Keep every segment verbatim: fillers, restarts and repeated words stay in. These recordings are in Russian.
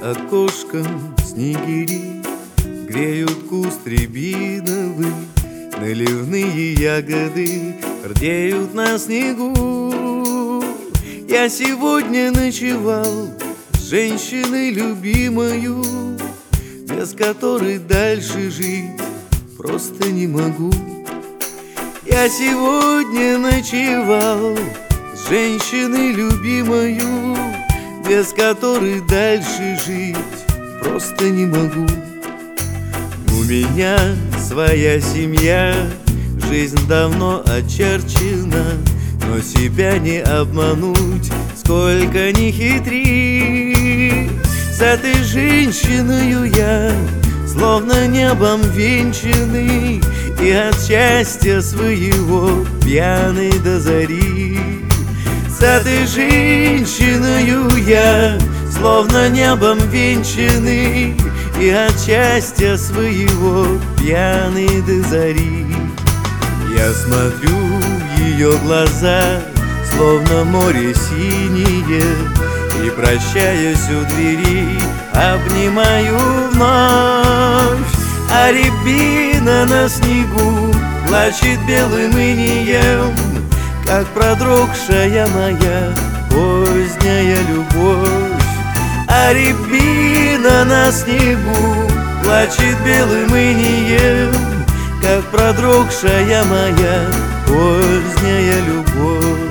За окошком снегири греют куст рябиновый, наливные ягоды рдеют на снегу. Я сегодня ночевал с женщиной любимою, без которой дальше жить просто не могу. Я сегодня ночевал с женщиной любимою, без которой дальше жить просто не могу. У меня своя семья, жизнь давно очерчена, но себя не обмануть, сколько ни хитри. С этой женщиною я словно небом венчанный, и от счастья своего пьяный до зари. С этой женщиною я словно небом венчанный, и от счастья своего пьяный до зари. Я смотрю в ее глаза, словно море синее, и прощаюсь у двери, обнимаю вновь. А рябина на снегу плачет белым инеем, как продрогшая моя поздняя любовь. А рябина на снегу плачет белым инеем, как продрогшая моя поздняя любовь.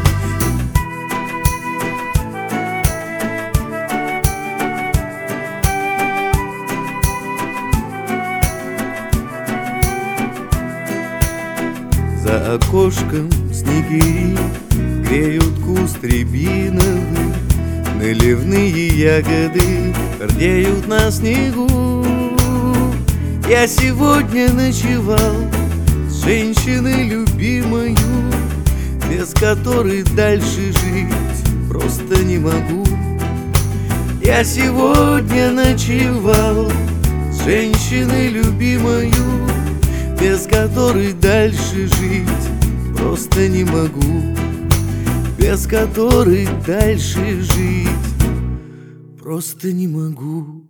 За окошком снегири греют куст рябиновый, наливные ягоды рдеют на снегу. Я сегодня ночевал с женщиной любимою, без которой дальше жить просто не могу. Я сегодня ночевал с женщиной любимою, без которой дальше жить просто не могу. Без которой дальше жить просто не могу.